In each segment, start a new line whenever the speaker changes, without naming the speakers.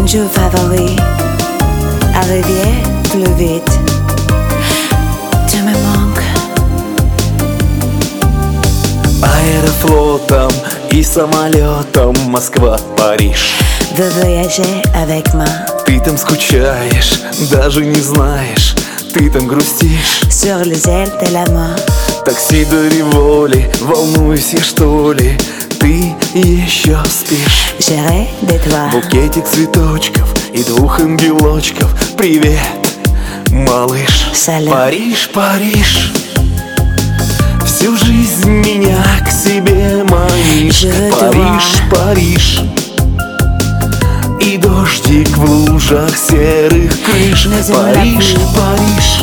jeu favori. Arriver plus vite. Tu me manques.
Аэрофлотом и самолетом Москва-Париж.
Veux voyager avec moi.
Ты там скучаешь, даже не знаешь. Ты там грустишь.
Sur les ailes de la mort.
Такси до Риволи, волнуюсь я что ли? Ты еще спишь.
J'irai de toi.
Букетик цветочков и 2 ангелочков. Привет, малыш.
Салют.
Париж, Париж. Всю жизнь меня к себе манишь.
Je veux te
Париж,
voir.
Париж. И дождик в лужах серых крыш.
Mais on
Париж,
l'a
Париж.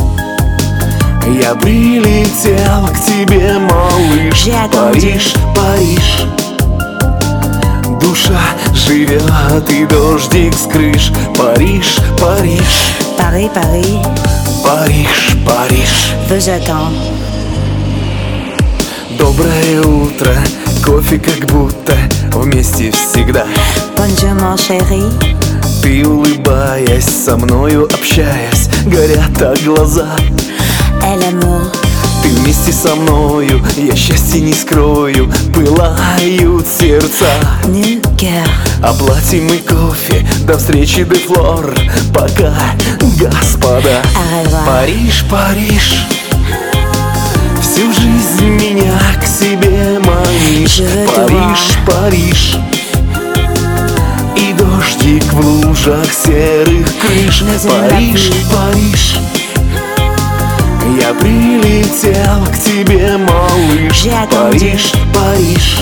Я прилетел к тебе, малыш.
J'ai attendu.
Париж, Париж. Душа живет и дождик с крыш. Париж, Париж.
Paris, Paris.
Париж, Париж.
Veux attendre.
Доброе утро, кофе как будто вместе всегда.
Bonjour mon chéri.
Ты, улыбаясь, со мною общаясь, горят так глаза.
Et l'amour.
Ты вместе со мною, я счастье не скрою. Пылают сердца.
Nu cœur.
Оплатим мы кофе, до встречи, де флор. Пока, господа.
Au revoir.
Париж, Париж. Всю жизнь меня к себе манишь.
Je veux te
Париж,
voir.
Париж. И дождик в лужах серых крыш.
Mais on l'a
Париж,
vu.
Париж. Я прилетел к тебе, малыш.
J'ai attendu.
Париж, Париж.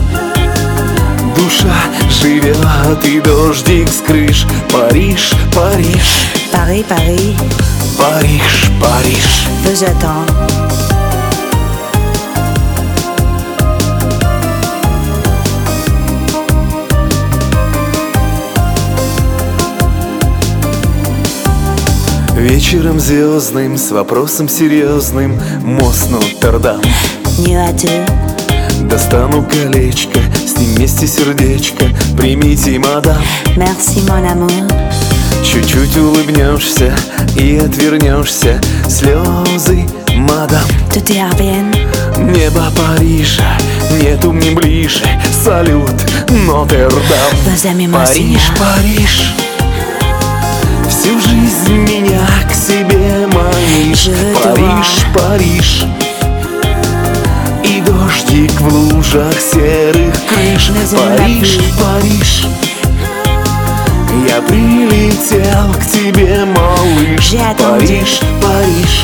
Душа живет и дождик с крыш. Париж, Париж.
Paris, Paris.
Париж, Париж.
Veux attendre.
Вечером звездным, с вопросом серьезным, мост Нотр-Дам.
Nu à deux.
Достану колечко, с ним вместе сердечко. Примите, мадам.
Merci mon amour.
Чуть-чуть улыбнешься и отвернешься. Слезы, мадам.
Tout ira bien.
Небо Парижа нету мне ближе. Салют, Нотр-Дам.
Vos amis,
Париж,
monseigneur.
Париж. Всю жизнь меня к себе манишь.
Je veux te
Париж,
voir.
Париж. И дождик в лужах серых крыш.
Mais on l'a
Париж,
vu.
Париж. Я прилетел к тебе, малыш.
J'ai attendu.
Париж, Париж.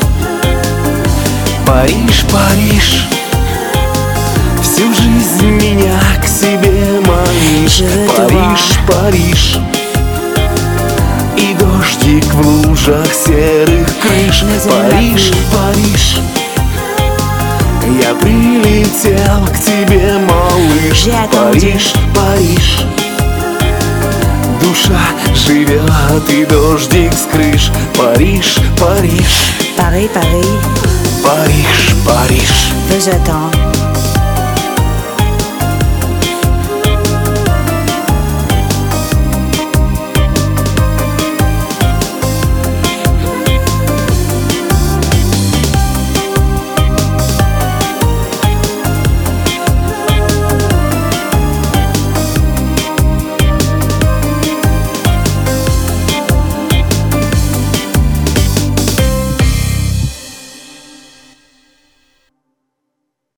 Париж, Париж. Всю жизнь меня к себе манишь.
Je veux te
Париж,
voir.
Париж. И дождик в лужах серых крыш.
Mais on l'a
Париж,
vu.
Париж. Я прилетел к тебе, малыш.
J'ai attendu.
Париж, Париж. Душа живет и дождик с крыш. Париж, Париж.
Paris, Paris.
Париж, Париж.
Veux attendre.